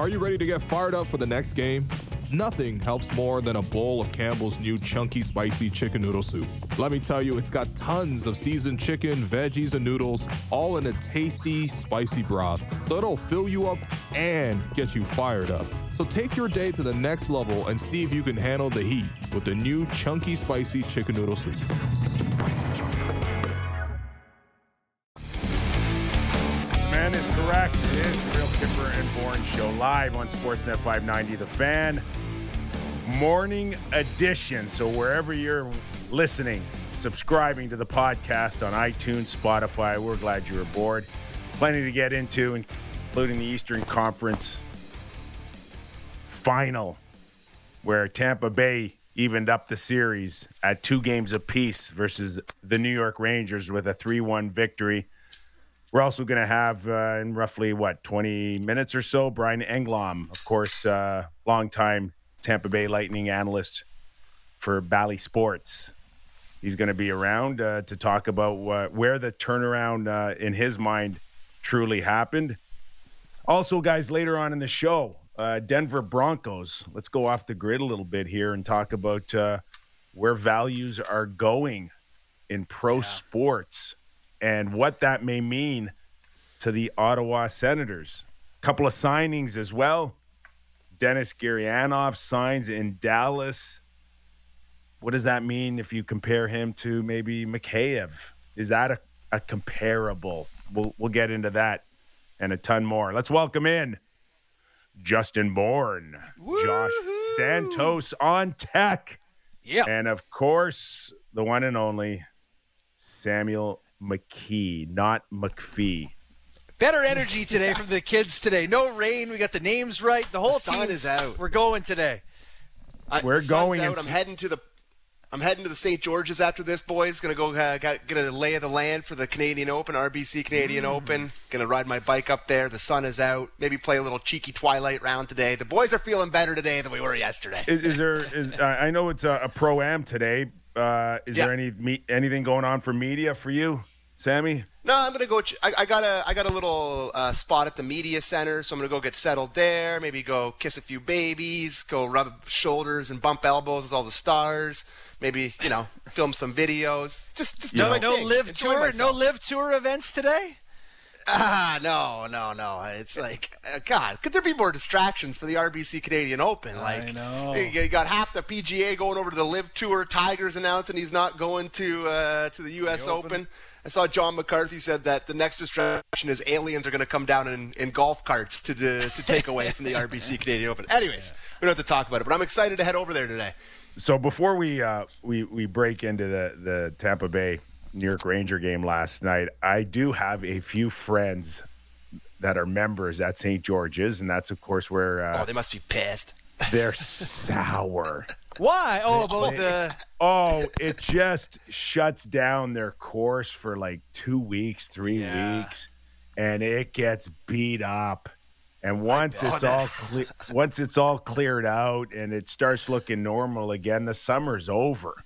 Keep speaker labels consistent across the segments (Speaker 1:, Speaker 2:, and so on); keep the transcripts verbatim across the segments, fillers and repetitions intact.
Speaker 1: Are you ready to get fired up for the next game? Nothing helps more than a bowl of Campbell's new chunky spicy chicken noodle soup. Let me tell you, it's got tons of seasoned chicken, veggies, and noodles, all in a tasty, spicy broth. So it'll fill you up and get you fired up. So take your day to the next level and see if you can handle the heat with the new chunky spicy chicken noodle soup.
Speaker 2: Man is correct. It is the Real Kipper and Bourne Show live on Sportsnet five ninety The Fan. Morning edition. So wherever you're listening, subscribing to the podcast on iTunes, Spotify, we're glad you're aboard. Plenty to get into, including the Eastern Conference Final, where Tampa Bay evened up the series at two games apiece versus the New York Rangers with a three one victory. We're also going to have, uh, in roughly, what, twenty minutes or so, Brian Engblom, of course, uh, longtime Tampa Bay Lightning analyst for Bally Sports. He's going to be around uh, to talk about uh, where the turnaround, uh, in his mind, truly happened. Also, guys, later on in the show, uh, Denver Broncos. Let's go off the grid a little bit here and talk about uh, where values are going in pro yeah. sports. And what that may mean to the Ottawa Senators. A couple of signings as well. Dennis Gurianov signs in Dallas. What does that mean if you compare him to maybe Mikheyev? Is that a, a comparable? We'll, we'll get into that and a ton more. Let's welcome in Justin Bourne, Woo-hoo! Josh Santos on tech.
Speaker 3: Yep.
Speaker 2: And, of course, the one and only Samuel McKee, not McPhee.
Speaker 3: Better energy today from the kids today. No rain. We got the names right. The whole
Speaker 4: the sun
Speaker 3: team
Speaker 4: is out.
Speaker 3: We're going today.
Speaker 4: I,
Speaker 2: We're
Speaker 4: the
Speaker 2: going.
Speaker 4: Out. I'm heading to the. I'm heading to the Saint George's after this, boys. Gonna go uh, got, get a lay of the land for the Canadian Open, R B C Canadian mm. Open. Gonna ride my bike up there. The sun is out. Maybe play a little cheeky twilight round today. The boys are feeling better today than we were yesterday.
Speaker 2: Is, is there? Is uh, I know it's a, a pro-am today. Uh, is yeah. there any me, anything going on for media for you, Sammy?
Speaker 4: No, I'm gonna go. Ch- I, I got a I got a little uh, spot at the media center, so I'm gonna go get settled there. Maybe go kiss a few babies, go rub shoulders and bump elbows with all the stars. Maybe you know, film some videos. Just just
Speaker 3: no
Speaker 4: do my
Speaker 3: no
Speaker 4: thing.
Speaker 3: live
Speaker 4: Enjoy
Speaker 3: tour,
Speaker 4: myself.
Speaker 3: no live tour events today.
Speaker 4: Ah, no, no, no. It's like, uh, God, could there be more distractions for the R B C Canadian Open? Like,
Speaker 3: I know.
Speaker 4: You got half the P G A going over to the Live Tour. Tiger's announcing he's not going to uh, to the U S Open. Open. I saw John McCarthy said that the next distraction is aliens are going to come down in, in golf carts to to, to take away from the R B C Canadian Open. Anyways, yeah. we don't have to talk about it, but I'm excited to head over there today.
Speaker 2: So before we uh, we we break into the, the Tampa Bay New York Ranger game last night, I do have a few friends that are members at Saint George's, and that's, of course, where... Uh,
Speaker 4: oh, they must be pissed.
Speaker 2: They're sour.
Speaker 3: Why? Oh, about the...
Speaker 2: Oh, it just shuts down their course for like two weeks, three yeah. weeks, and it gets beat up. And once it's all cle- once it's all cleared out and it starts looking normal again, the summer's over.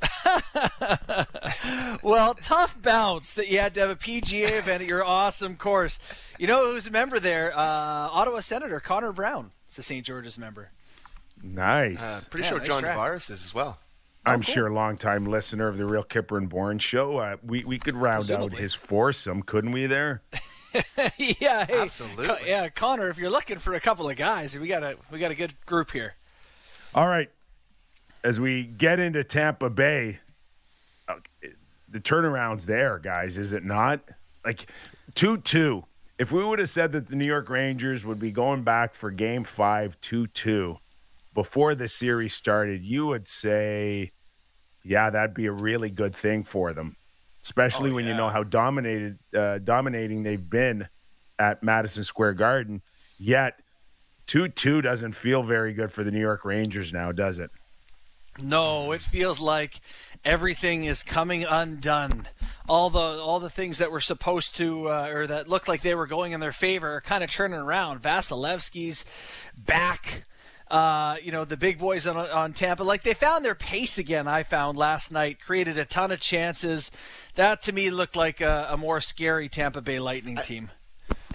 Speaker 3: Well, tough bounce that you had to have a P G A event at your awesome course. You know who's a member there? Uh, Ottawa Senator Connor Brown is a Saint George's member.
Speaker 2: Nice.
Speaker 4: Uh, pretty
Speaker 3: yeah,
Speaker 4: sure
Speaker 3: nice
Speaker 4: John
Speaker 3: track.
Speaker 4: Tavares is as well.
Speaker 2: I'm
Speaker 3: oh, cool.
Speaker 2: sure a longtime listener of the Real Kipper and Bourne show. Uh, we, we could round
Speaker 3: Presumably.
Speaker 2: out his foursome, couldn't we there?
Speaker 3: yeah, hey,
Speaker 4: absolutely.
Speaker 3: Co- yeah, Connor, if you're looking for a couple of guys, we got a we got a good group here.
Speaker 2: All right. As we get into Tampa Bay, uh, the turnaround's there, guys, is it not? Like two two. If we would have said that the New York Rangers would be going back for game five, two two, before the series started, you would say, yeah, that'd be a really good thing for them, especially oh, when yeah. you know how dominated, uh, dominating they've been at Madison Square Garden. Yet two two doesn't feel very good for the New York Rangers now, does it?
Speaker 3: No, it feels like everything is coming undone. All the all the things that were supposed to uh, or that looked like they were going in their favor are kind of turning around. Vasilevsky's back. Uh, you know, the big boys on, on Tampa, like they found their pace again, I found last night, created a ton of chances. That to me looked like a, a more scary Tampa Bay Lightning team.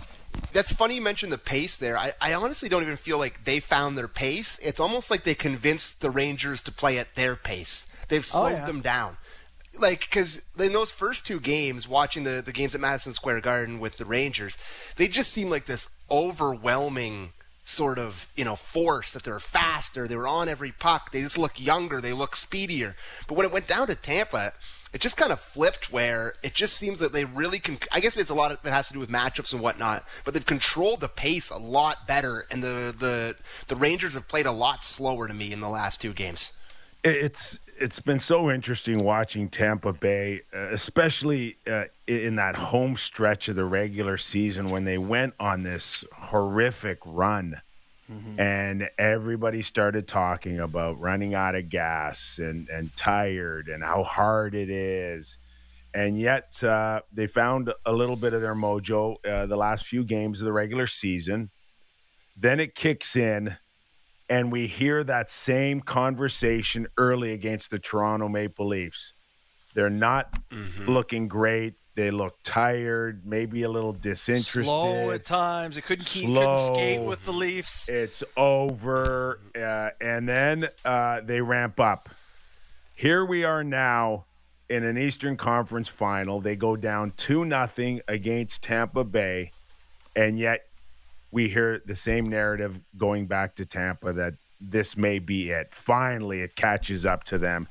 Speaker 4: That's funny you mentioned the pace there. I, I honestly don't even feel like they found their pace. It's almost like they convinced the Rangers to play at their pace. They've slowed oh, yeah. them down. Like, because in those first two games, watching the, the games at Madison Square Garden with the Rangers, they just seemed like this overwhelming sort of, you know, force, that they're faster, they were on every puck, they just look younger, they look speedier. But when it went down to Tampa, it just kind of flipped, where it just seems that they really can. I guess it's a lot of it has to do with matchups and whatnot, but they've controlled the pace a lot better, and the the the Rangers have played a lot slower to me in the last two games.
Speaker 2: It's it's been so interesting watching Tampa Bay, uh, especially uh, in that home stretch of the regular season when they went on this horrific run. Mm-hmm. And everybody started talking about running out of gas and, and tired and how hard it is. And yet uh, they found a little bit of their mojo uh, the last few games of the regular season. Then it kicks in, and we hear that same conversation early against the Toronto Maple Leafs. They're not mm-hmm. looking great. They look tired, maybe a little disinterested.
Speaker 3: Slow at times. They couldn't keep,
Speaker 2: Slow.
Speaker 3: couldn't skate with the Leafs.
Speaker 2: It's over. Uh, and then uh, they ramp up. Here we are now in an Eastern Conference final. They go down two nothing against Tampa Bay, and yet we hear the same narrative going back to Tampa that this may be it. Finally, it catches up to them.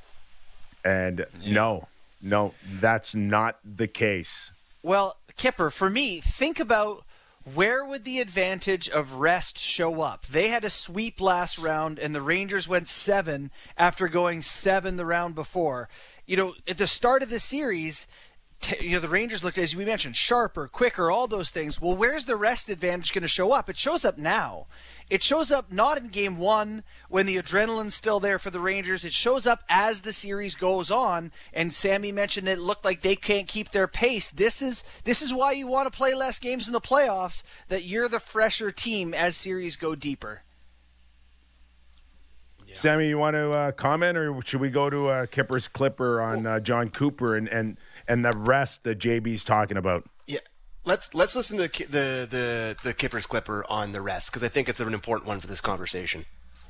Speaker 2: And yeah. no. No, that's not the case.
Speaker 3: Well, Kipper, for me, think about where would the advantage of rest show up? They had a sweep last round, and the Rangers went seven after going seven the round before. You know, at the start of the series, you know, the Rangers looked, as we mentioned, sharper, quicker, all those things. Well, where's the rest advantage going to show up? It shows up now. It shows up not in game one when the adrenaline's still there for the Rangers. It shows up as the series goes on. And Sammy mentioned it looked like they can't keep their pace. This is this is why you want to play less games in the playoffs, that you're the fresher team as series go deeper.
Speaker 2: Yeah. Sammy, you want to uh, comment, or should we go to uh, Kipper's Clipper on uh, John Cooper and, and, and the rest that J B's talking about?
Speaker 4: Yeah. Let's let's listen to the the the Kipper's Clipper on the rest, because I think it's an important one for this conversation.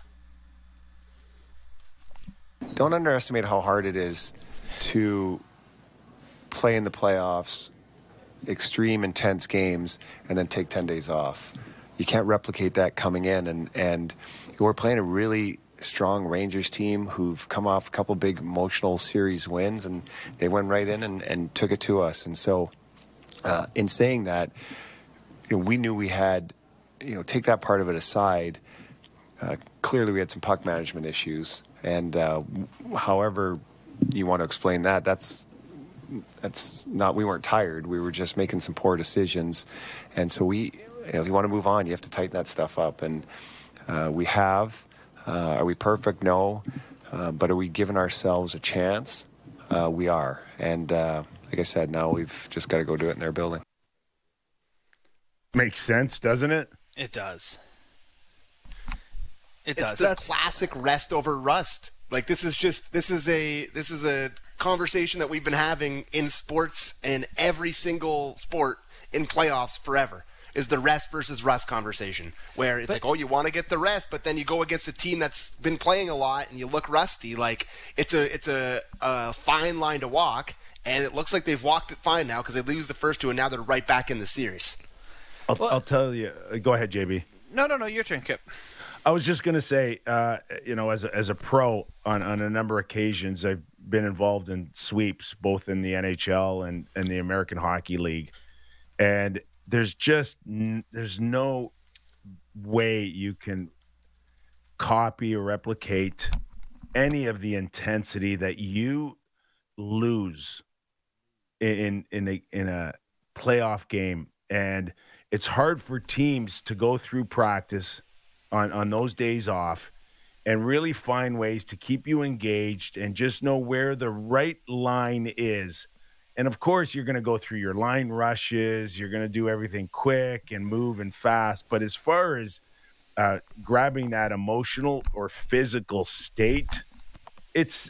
Speaker 5: Don't underestimate how hard it is to play in the playoffs, extreme intense games, and then take ten days off. You can't replicate that coming in, and and we're playing a really strong Rangers team who've come off a couple big emotional series wins, and they went right in and, and took it to us. And so Uh, in saying that, you know, we knew we had, you know, take that part of it aside. Uh, clearly, we had some puck management issues, and uh, however you want to explain that, that's that's not. We weren't tired. We were just making some poor decisions, and so we, you know, if you want to move on, you have to tighten that stuff up, and uh, we have. Uh, are we perfect? No, uh, but are we giving ourselves a chance? Uh, we are, and. Uh, Like I said, now we've just got to go do it in their building.
Speaker 2: Makes sense, doesn't it?
Speaker 3: It does. It
Speaker 4: it's
Speaker 3: does.
Speaker 4: It's the That's... classic rest over rust. Like this is just this is a this is a conversation that we've been having in sports and every single sport in playoffs forever. Is the rest versus rust conversation, where it's but, like, oh, you want to get the rest, but then you go against a team that's been playing a lot and you look rusty. Like it's a it's a, a fine line to walk. And it looks like they've walked it fine now, because they lose the first two, and now they're right back in the series.
Speaker 2: I'll, well, I'll tell you. Go ahead, J B.
Speaker 3: No, no, no. Your turn, Kip.
Speaker 2: I was just going to say, uh, you know, as a, as a pro on, on a number of occasions, I've been involved in sweeps, both in the N H L and, and the American Hockey League. And there's just there's no way you can copy or replicate any of the intensity that you lose in in a in a playoff game. And it's hard for teams to go through practice on on those days off and really find ways to keep you engaged and just know where the right line is. And of course you're going to go through your line rushes, you're going to do everything quick and move and fast, but as far as uh grabbing that emotional or physical state, it's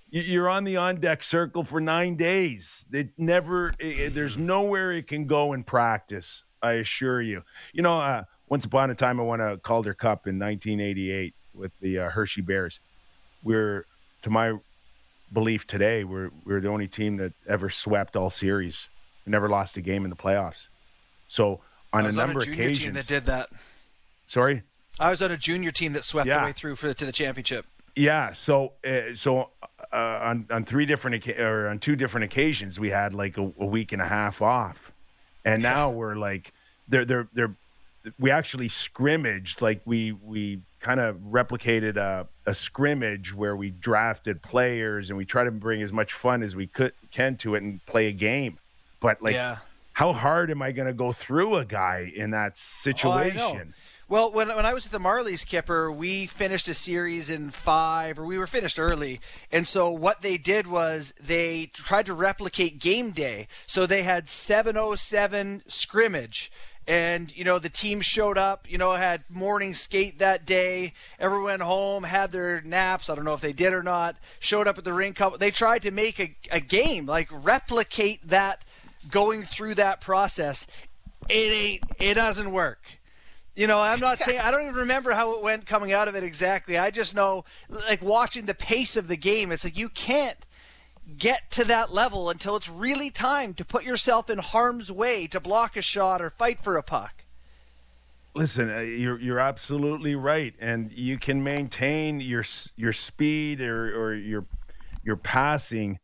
Speaker 2: You're on the on-deck circle for nine days. It never, it, there's nowhere it can go in practice, I assure you. You know, uh, once upon a time, I won a Calder Cup in nineteen eighty-eight with the uh, Hershey Bears. We're, to my belief today, we're we're the only team that ever swept all series. We never lost a game in the playoffs. So on
Speaker 3: I was
Speaker 2: a number
Speaker 3: on a
Speaker 2: of
Speaker 3: junior
Speaker 2: occasions,
Speaker 3: team that did that.
Speaker 2: Sorry,
Speaker 3: I was on a junior team that swept
Speaker 2: yeah.
Speaker 3: the way through for the, to the championship.
Speaker 2: Yeah. So uh, so uh, on on three different or on two different occasions, we had like a, a week and a half off, and yeah. now we're like they're they're they're we actually scrimmaged, like we we kind of replicated a, a scrimmage where we drafted players and we try to bring as much fun as we could can to it and play a game. But like, yeah. how hard am I going to go through a guy in that situation?
Speaker 3: Oh, I know. Well, when when I was at the Marlies, Kipper, we finished a series in five, or we were finished early. And so what they did was they tried to replicate game day. So they had seven oh seven scrimmage. And, you know, the team showed up, you know, had morning skate that day. Everyone went home, had their naps. I don't know if they did or not. Showed up at the rink. They tried to make a, a game, like replicate that, going through that process. It ain't, it doesn't work. You know, I'm not saying, I don't even remember how it went coming out of it exactly. I just know, like, watching the pace of the game, it's like you can't get to that level until it's really time to put yourself in harm's way to block a shot or fight for a puck.
Speaker 2: Listen, uh, you're you're absolutely right, and you can maintain your your speed or, or your your passing,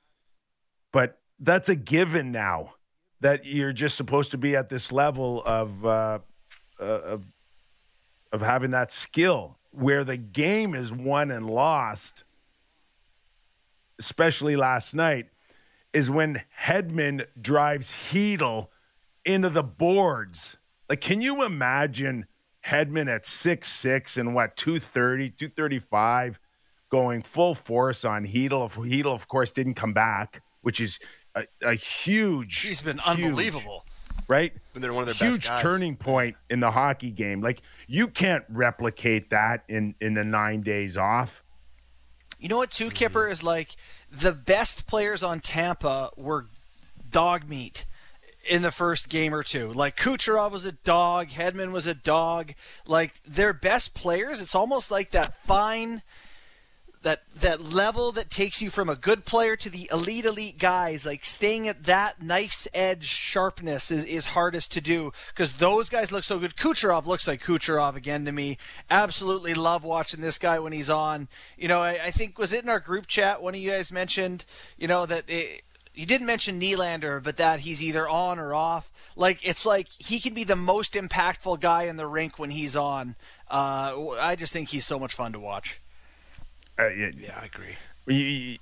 Speaker 2: but that's a given now that you're just supposed to be at this level of uh, uh, of of having that skill. Where the game is won and lost, especially last night, is when Hedman drives Hedl into the boards. Like, can you imagine Hedman at six six and what, two thirty, two thirty-five, going full force on Hedl? If Hedl, of course, didn't come back, which is a, a huge,
Speaker 3: He's been
Speaker 2: huge,
Speaker 3: unbelievable.
Speaker 2: Right?
Speaker 4: Been one of their
Speaker 2: huge
Speaker 4: best guys.
Speaker 2: Turning point in the hockey game. Like, you can't replicate that in, in the nine days off.
Speaker 3: You know what, too, Kipper, is like the best players on Tampa were dog meat in the first game or two. Like, Kucherov was a dog, Hedman was a dog. Like, their best players, it's almost like that fine, that that level that takes you from a good player to the elite, elite guys. Like, staying at that knife's edge sharpness is, is hardest to do because those guys look so good. Kucherov looks like Kucherov again to me. Absolutely love watching this guy when he's on. You know, I, I think, was it in our group chat, one of you guys mentioned, you know, that it, you didn't mention Nylander, but that he's either on or off. Like, it's like he can be the most impactful guy in the rink when he's on. Uh, I just think he's so much fun to watch.
Speaker 2: Uh, yeah,
Speaker 4: yeah, I agree.
Speaker 2: You,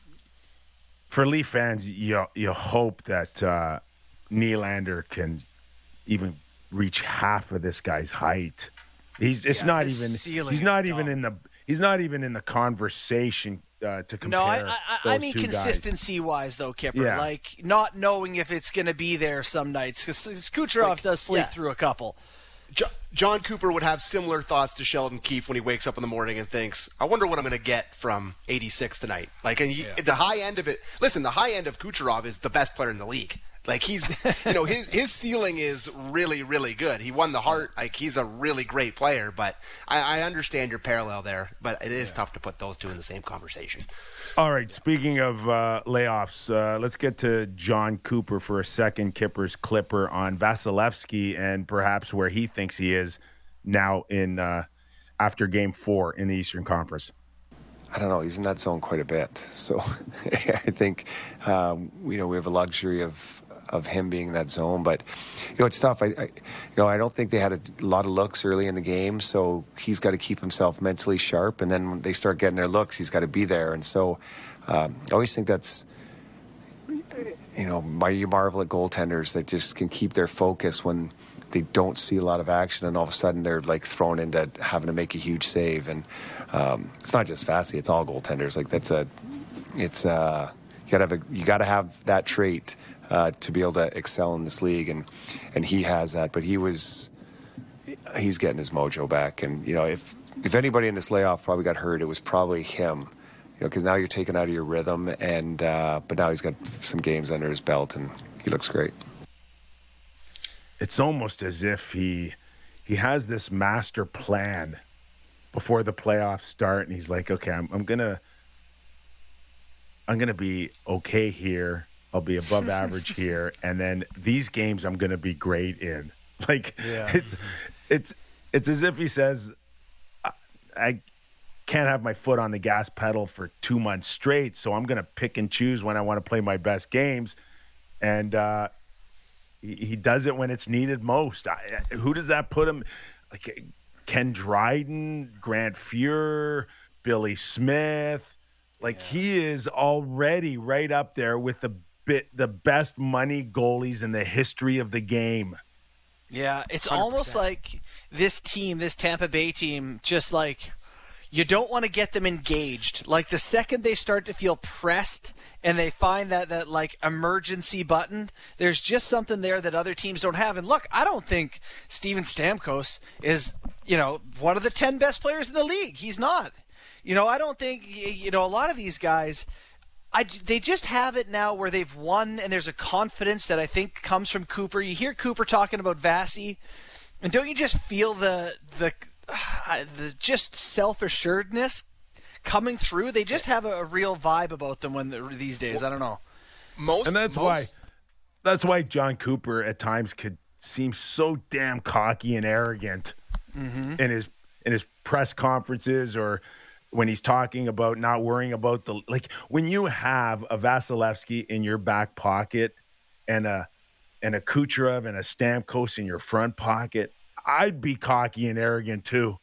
Speaker 2: for Leaf fans, you you hope that uh, Nylander can even reach half of this guy's height. He's it's
Speaker 3: yeah,
Speaker 2: not even he's not even
Speaker 3: dumb.
Speaker 2: in the he's not even in the conversation uh, to compare.
Speaker 3: No, I I, I mean consistency
Speaker 2: guys.
Speaker 3: wise though, Kipper.
Speaker 2: Yeah.
Speaker 3: Like not knowing if it's going to be there some nights because Kucherov like, does sleep yeah. through a couple.
Speaker 4: John Cooper would have similar thoughts to Sheldon Keefe when he wakes up in the morning and thinks, I wonder what I'm going to get from eighty-six tonight. Like, and he, yeah. the high end of it, listen, the high end of Kucherov is the best player in the league. Like, he's, you know, his his ceiling is really, really good. He won the Hart. Like, he's a really great player, but I, I understand your parallel there, but it is yeah. tough to put those two in the same conversation.
Speaker 2: All right, speaking of uh, layoffs, uh, let's get to John Cooper for a second. Kipper's Clipper on Vasilevsky and perhaps where he thinks he is now in uh, after Game Four in the Eastern Conference.
Speaker 5: I don't know. He's in that zone quite a bit, so I think um, you know we have a luxury of of him being in that zone. But you know, it's tough. I, I you know I don't think they had a lot of looks early in the game, so he's got to keep himself mentally sharp. And then when they start getting their looks, he's got to be there. And so um, I always think that's you know my you marvel at goaltenders that just can keep their focus when they don't see a lot of action, and all of a sudden they're like thrown into having to make a huge save. And um, it's not just Vasi; it's all goaltenders. Like that's a, it's uh, you gotta have a, you gotta have that trait uh, to be able to excel in this league, and and he has that. But he was, he's getting his mojo back, and you know if if anybody in this layoff probably got hurt, it was probably him, you know, because now you're taken out of your rhythm. And uh, but now he's got some games under his belt, and he looks great.
Speaker 2: It's almost as if he he has this master plan before the playoffs start, and he's like, okay, I'm, I'm gonna I'm gonna be okay here. I'll be above average here, and then these games I'm gonna be great in. Like
Speaker 3: yeah.
Speaker 2: it's it's it's as if he says, I, I can't have my foot on the gas pedal for two months straight, so I'm gonna pick and choose when I want to play my best games, and uh, he, he does it when it's needed most. I, who does that put him? Like Ken Dryden, Grant Fuhr, Billy Smith. Like yeah. he is already right up there with the bit the best money goalies in the history of the game.
Speaker 3: Yeah, it's
Speaker 2: one hundred percent.
Speaker 3: Almost like this team, this Tampa Bay team, just like you don't want to get them engaged. Like the second they start to feel pressed and they find that, that like emergency button, there's just something there that other teams don't have. And look, I don't think Steven Stamkos is, you know, one of the ten best players in the league. He's not. You know, I don't think, you know, a lot of these guys, I, they just have it now where they've won, and there's a confidence that I think comes from Cooper. You hear Cooper talking about Vasi, and don't you just feel the the uh, the just self-assuredness coming through? They just have a, a real vibe about them when these days. I don't know.
Speaker 4: Most
Speaker 2: and that's
Speaker 4: most...
Speaker 2: why that's why John Cooper at times could seem so damn cocky and arrogant
Speaker 3: mm-hmm.
Speaker 2: in his in his press conferences, or when he's talking about not worrying about the, like when you have a Vasilevsky in your back pocket and a and a Kucherov and a Stamkos in your front pocket, I'd be cocky and arrogant too.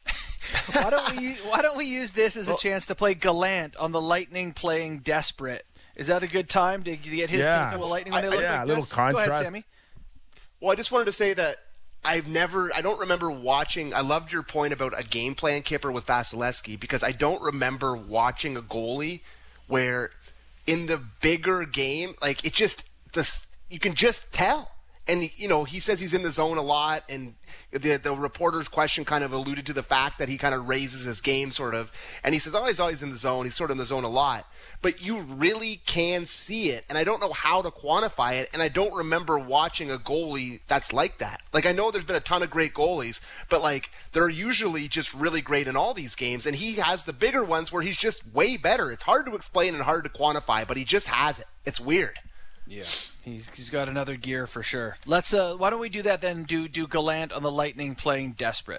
Speaker 3: why don't we Why don't we use this as a chance to play Gallant on the Lightning playing desperate? Is that a good time to get his
Speaker 2: yeah.
Speaker 3: take on the Lightning when
Speaker 4: I,
Speaker 3: they look
Speaker 2: yeah,
Speaker 3: like
Speaker 2: a little
Speaker 3: this?
Speaker 2: contrast.
Speaker 3: Go ahead, Sammy.
Speaker 4: Well, I just wanted to say that I've never, I don't remember watching, I loved your point about a game plan, Kipper, with Vasilevsky, because I don't remember watching a goalie where in the bigger game, like it just, the, you can just tell. And, you know, he says he's in the zone a lot, and the the reporter's question kind of alluded to the fact that he kind of raises his game sort of, and he says, oh, he's always in the zone, he's sort of in the zone a lot. But you really can see it, and I don't know how to quantify it, and I don't remember watching a goalie that's like that. Like, I know there's been a ton of great goalies, but, like, they're usually just really great in all these games, and he has the bigger ones where he's just way better. It's hard to explain and hard to quantify, but he just has it. It's weird.
Speaker 3: Yeah, he's, he's got another gear for sure. Let's. Uh, why don't we do that then? Do do Gallant on the Lightning playing desperate?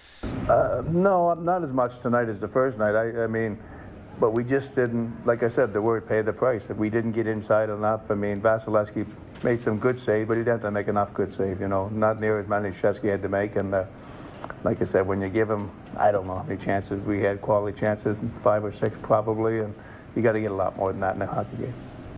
Speaker 6: Uh, no, not as much tonight as the first night. I, I mean, but we just didn't. Like I said, the word "pay the price." We didn't get inside enough. I mean, Vasilevsky made some good saves, but he didn't have to make enough good saves. You know, not near as many as Shesky had to make. And uh, like I said, when you give him, I don't know how many chances we had, quality chances, five or six probably, and you got to get a lot more than that in a hockey game.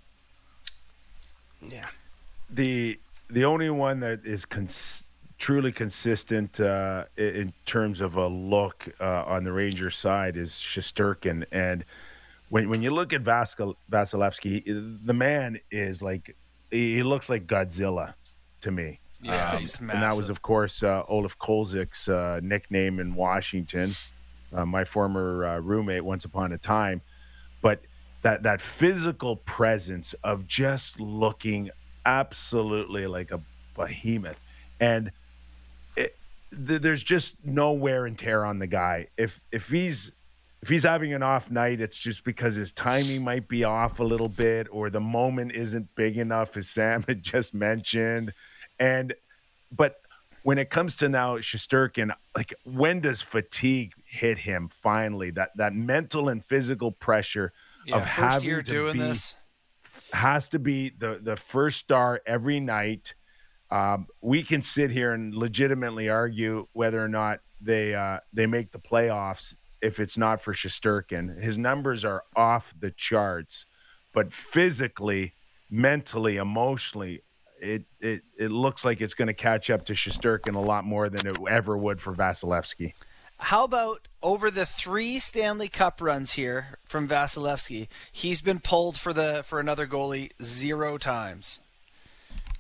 Speaker 4: Yeah.
Speaker 2: The the only one that is cons- truly consistent uh, in terms of a look uh, on the Rangers side is Shesterkin. And when when you look at Vasil- Vasilevsky, the man is like, he looks like Godzilla to me.
Speaker 3: Yeah,
Speaker 2: um,
Speaker 3: he's
Speaker 2: and that
Speaker 3: massive.
Speaker 2: was, of course, uh, Olaf Kolzik's uh, nickname in Washington, uh, my former uh, roommate once upon a time. But that that physical presence of just looking absolutely like a behemoth, and it, th- there's just no wear and tear on the guy. If if he's if he's having an off night, it's just because his timing might be off a little bit, or the moment isn't big enough, as Sam had just mentioned. And but when it comes to now Shesterkin, like, when does fatigue hit him finally? That that mental and physical pressure.
Speaker 3: Yeah,
Speaker 2: of
Speaker 3: first
Speaker 2: having
Speaker 3: year
Speaker 2: to
Speaker 3: doing
Speaker 2: be,
Speaker 3: this
Speaker 2: has to be the, the first star every night. Um, we can sit here and legitimately argue whether or not they uh, they make the playoffs if it's not for Shesterkin. His numbers are off the charts, but physically, mentally, emotionally, it it, it looks like it's going to catch up to Shesterkin a lot more than it ever would for Vasilevsky.
Speaker 3: How about over the three Stanley Cup runs here from Vasilevsky, he's been pulled for the for another goalie zero times.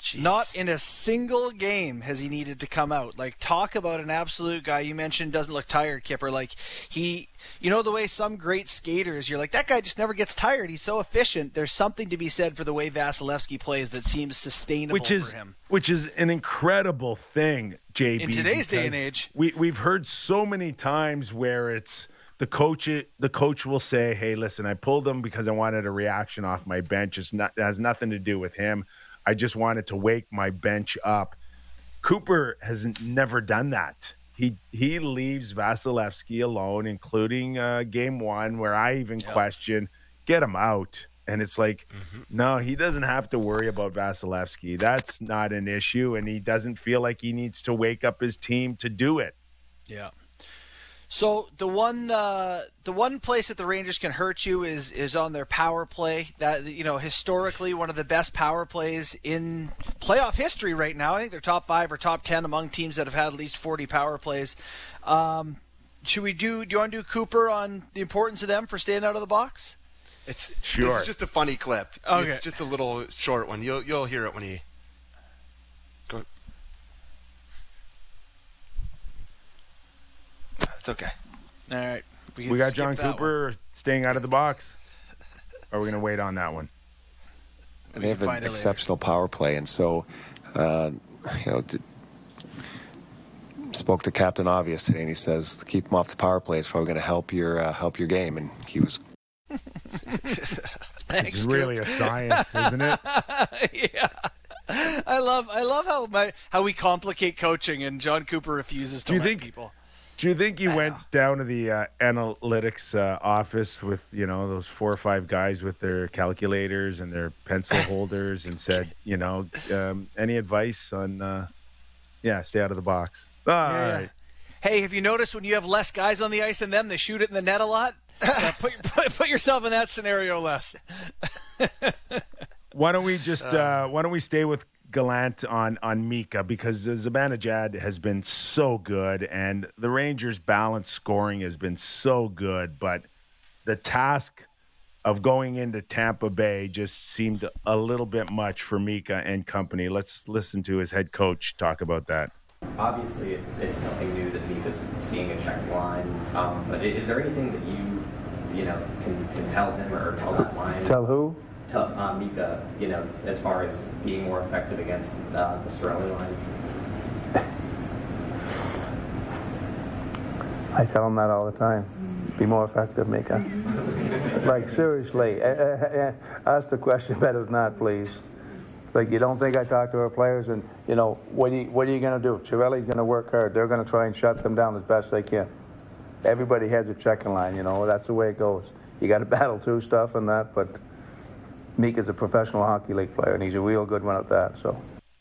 Speaker 3: Jeez. Not in a single game has he needed to come out. Like, talk about an absolute guy. You mentioned doesn't look tired, Kipper. Like, he, you know, the way some great skaters, you're like, that guy just never gets tired. He's so efficient. There's something to be said for the way Vasilevsky plays that seems sustainable
Speaker 2: which is,
Speaker 3: for him.
Speaker 2: Which is an incredible thing, J B.
Speaker 3: In today's day and age.
Speaker 2: We, we've heard so many times where it's the coach, the coach will say, hey, listen, I pulled him because I wanted a reaction off my bench. It's not, it has nothing to do with him. I just wanted to wake my bench up. Cooper has never done that. He he leaves Vasilevsky alone, including uh, game one, where I even yep. question, get him out. And it's like, mm-hmm. no, he doesn't have to worry about Vasilevsky. That's not an issue, and he doesn't feel like he needs to wake up his team to do it.
Speaker 3: Yeah. So the one uh, the one place that the Rangers can hurt you is is on their power play. That, you know, historically one of the best power plays in playoff history right now. I think they're top five or top ten among teams that have had at least forty power plays. Um, should we do? Do you want to do Cooper on the importance of them for staying out of the box?
Speaker 4: It's
Speaker 2: sure.
Speaker 4: This is just a funny clip.
Speaker 3: Okay.
Speaker 4: It's just a little short one. You'll you'll hear it when he. Go. It's okay.
Speaker 3: All right.
Speaker 2: We, we got John Cooper one. Staying out of the box. Or are we going to wait on that one?
Speaker 5: They have an exceptional power play, and so, uh, you know, d- spoke to Captain Obvious today, and he says to keep him off the power play is probably going to help your uh, help your game, and he was.
Speaker 3: Thanks,
Speaker 2: it's really a science, isn't it?
Speaker 3: Yeah. I love I love how my, how we complicate coaching, and John Cooper refuses to
Speaker 2: Do you
Speaker 3: let
Speaker 2: think,
Speaker 3: people.
Speaker 2: Do you think you went down to the uh, analytics uh, office with, you know, those four or five guys with their calculators and their pencil holders and said, you know, um, any advice on, uh, yeah, stay out of the box? Oh,
Speaker 3: yeah,
Speaker 2: all
Speaker 3: yeah.
Speaker 2: right.
Speaker 3: Hey, have you noticed when you have less guys on the ice than them, they shoot it in the net a lot? Yeah, put, put put yourself in that scenario, Les.
Speaker 2: Why don't we just uh, why don't we stay with Gallant on on Mika, because Zibanejad has been so good and the Rangers' balanced scoring has been so good, but the task of going into Tampa Bay just seemed a little bit much for Mika and company. Let's listen to his head coach talk about that.
Speaker 7: Obviously, it's it's nothing new that Mika's seeing a check line, um, but is there anything that you you know can, can tell him or tell that line?
Speaker 6: Tell who?
Speaker 7: Tell uh, Mika, you know, as far as being more effective against uh, the Cirelli line.
Speaker 6: I tell him that all the time. Be more effective, Mika. Like, seriously, uh, uh, uh, ask the question better than that, please. Like, you don't think I talk to our players and, you know, what are you, what are you going to do? Cirelli's going to work hard. They're going to try and shut them down as best they can. Everybody has a checking line, you know. That's the way it goes. You got to battle through stuff and that, but Mika's a professional hockey league player, and he's a real good one at that, so.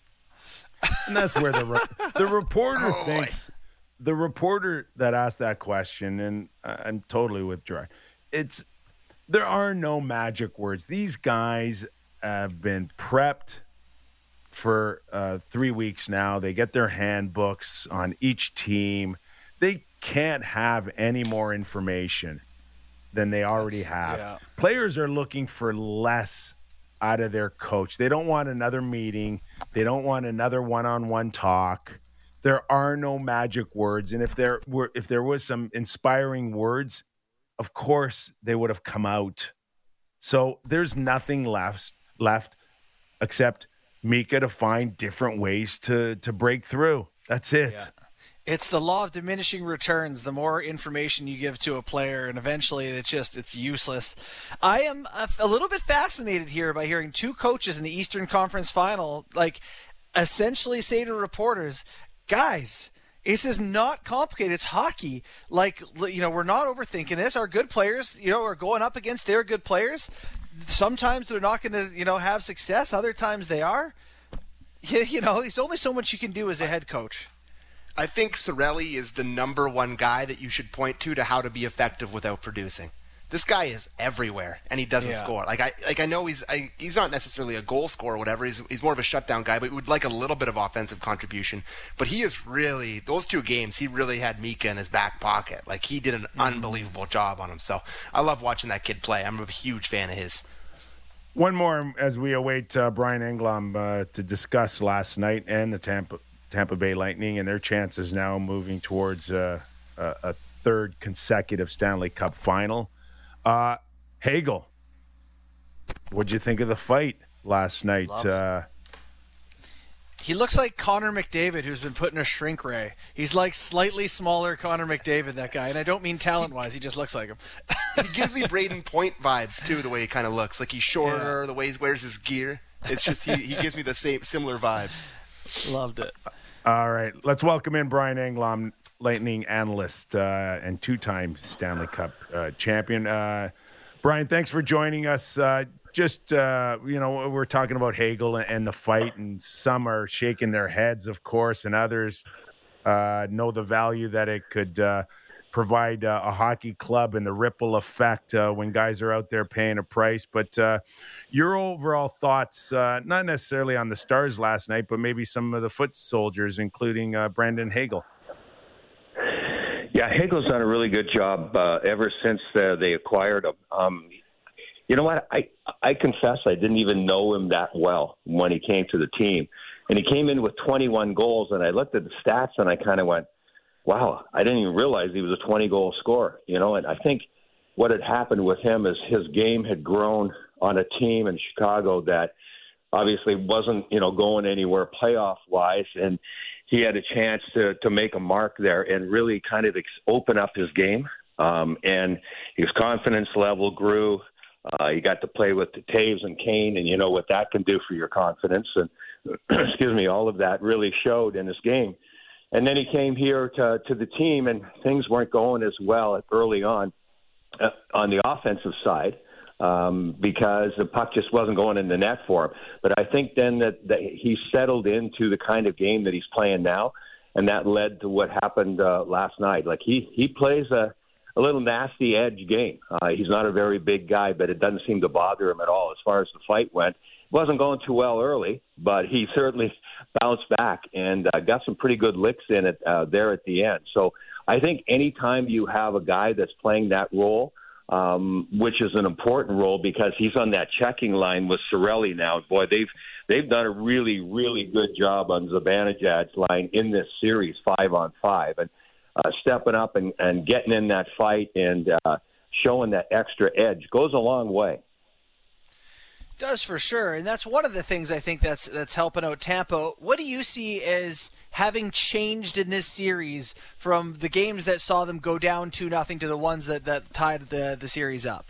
Speaker 2: And that's where the re- the reporter
Speaker 4: oh,
Speaker 2: thinks, boy. the reporter that asked that question, and uh, I'm totally with Gerard, it's, there are no magic words. These guys have been prepped for uh, three weeks now. They get their handbooks on each team. They can't have any more information than they already have. Yeah. Players are looking for less out of their coach. They don't want another meeting. They don't want another one-on-one talk. There are no magic words. And if there were, if there was some inspiring words, of course they would have come out. So there's nothing left left except Mika to find different ways to to break through. That's it.
Speaker 3: Yeah. It's the law of diminishing returns. The more information you give to a player, and eventually it's just, it's useless. I am a, a little bit fascinated here by hearing two coaches in the Eastern Conference Final, like, essentially say to reporters, guys, this is not complicated. It's hockey. Like, you know, we're not overthinking this. Our good players, you know, are going up against their good players. Sometimes they're not going to, you know, have success. Other times they are. You know, there's only so much you can do as a head coach.
Speaker 4: I think Cirelli is the number one guy that you should point to to how to be effective without producing. This guy is everywhere, and he doesn't
Speaker 3: yeah.
Speaker 4: score. Like I, like I know he's I, he's not necessarily a goal scorer or whatever. He's he's more of a shutdown guy, but he would like a little bit of offensive contribution. But he is really, those two games, he really had Mika in his back pocket. Like, he did an mm-hmm. unbelievable job on him. So I love watching that kid play. I'm a huge fan of his.
Speaker 2: One more as we await uh, Brian Engblom uh, to discuss last night and the Tampa Tampa Bay Lightning and their chances now moving towards uh, a, a third consecutive Stanley Cup final. Uh, Hagel, what'd you think of the fight last night? Uh,
Speaker 3: he looks like Connor McDavid, who's been put in a shrink ray. He's like slightly smaller Connor McDavid, that guy. And I don't mean talent-wise. He just looks like him.
Speaker 4: He gives me Braden Point vibes, too, the way he kind of looks. Like he's shorter, yeah. the way he wears his gear. It's just he, he gives me the same similar vibes.
Speaker 3: Loved it.
Speaker 2: All right. Let's welcome in Brian Engblom, Lightning analyst uh, and two-time Stanley Cup uh, champion. Uh, Brian, thanks for joining us. Uh, just, uh, you know, we're talking about Hagel and the fight, and some are shaking their heads, of course, and others uh, know the value that it could uh, provide uh, a hockey club and the ripple effect uh, when guys are out there paying a price. But uh, your overall thoughts, uh, not necessarily on the Stars last night, but maybe some of the foot soldiers, including uh, Brandon Hagel.
Speaker 8: Yeah, Hagel's done a really good job uh, ever since uh, they acquired him. Um, you know what? I I confess I didn't even know him that well when he came to the team. And he came in with twenty-one goals, and I looked at the stats, and I kind of went, wow, I didn't even realize he was a twenty-goal scorer. You know, and I think what had happened with him is his game had grown on a team in Chicago that obviously wasn't, you know, going anywhere playoff-wise, and he had a chance to to make a mark there and really kind of ex- open up his game. Um, and his confidence level grew. Uh, he got to play with the Taves and Kane, and you know what that can do for your confidence. And excuse me, all of that really showed in his game. And then he came here to to the team, and things weren't going as well early on uh, on the offensive side. Um, because the puck just wasn't going in the net for him. But I think then that, that he settled into the kind of game that he's playing now, and that led to what happened uh, last night. Like he, he plays a, a little nasty edge game. Uh, he's not a very big guy, but it doesn't seem to bother him at all as far as the fight went. It wasn't going too well early, but he certainly bounced back and uh, got some pretty good licks in it uh, there at the end. So I think anytime you have a guy that's playing that role, Um, which is an important role because he's on that checking line with Cirelli now. Boy, they've they've done a really, really good job on Zibanejad's line in this series, five on five, and uh, stepping up and, and getting in that fight and uh, showing that extra edge goes a long way.
Speaker 3: Does for sure, and that's one of the things I think that's that's helping out Tampa. What do you see as having changed in this series from the games that saw them go down two nothing to the ones that, that tied the the series up?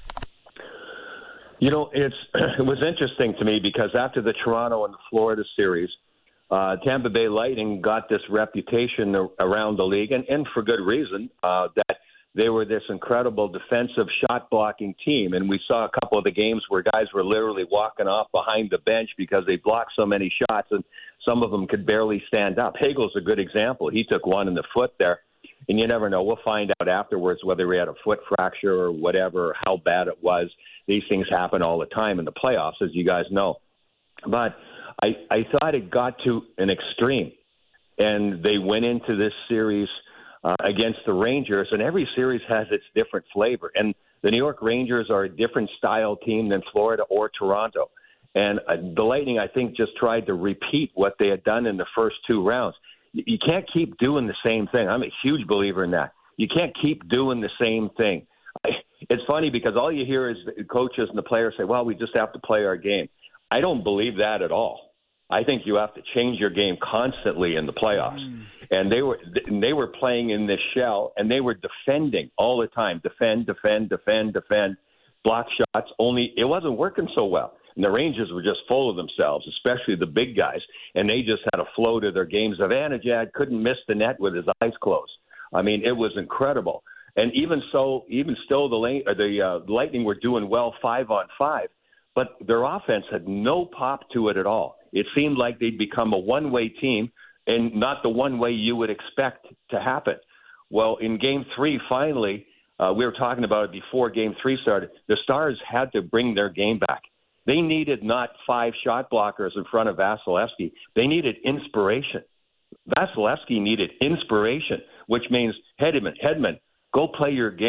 Speaker 8: You know, it's it was interesting to me because after the Toronto and the Florida series, uh, Tampa Bay Lightning got this reputation around the league, and, and for good reason, uh, that they were this incredible defensive shot-blocking team. And we saw a couple of the games where guys were literally walking off behind the bench because they blocked so many shots, and some of them could barely stand up. Hagel's a good example. He took one in the foot there, and you never know. We'll find out afterwards whether he had a foot fracture or whatever, or how bad it was. These things happen all the time in the playoffs, as you guys know. But I, I thought it got to an extreme, and they went into this series Uh, against the Rangers, and every series has its different flavor. And the New York Rangers are a different style team than Florida or Toronto. And uh, the Lightning, I think, just tried to repeat what they had done in the first two rounds. You, you can't keep doing the same thing. I'm a huge believer in that. You can't keep doing the same thing. I, it's funny because all you hear is the coaches and the players say, well, we just have to play our game. I don't believe that at all. I think you have to change your game constantly in the playoffs. Mm. And they were they were playing in this shell, and they were defending all the time. Defend, defend, defend, defend, block shots. Only it wasn't working so well. And the Rangers were just full of themselves, especially the big guys. And they just had a flow to their games. Zibanejad couldn't miss the net with his eyes closed. I mean, it was incredible. And even so, even still, the, the uh, Lightning were doing well five on five. But their offense had no pop to it at all. It seemed like they'd become a one-way team, and not the one way you would expect to happen. Well, in Game three, finally, uh, we were talking about it before Game three started, the Stars had to bring their game back. They needed not five shot blockers in front of Vasilevsky. They needed inspiration. Vasilevsky needed inspiration, which means Hedman, Hedman, go play your game.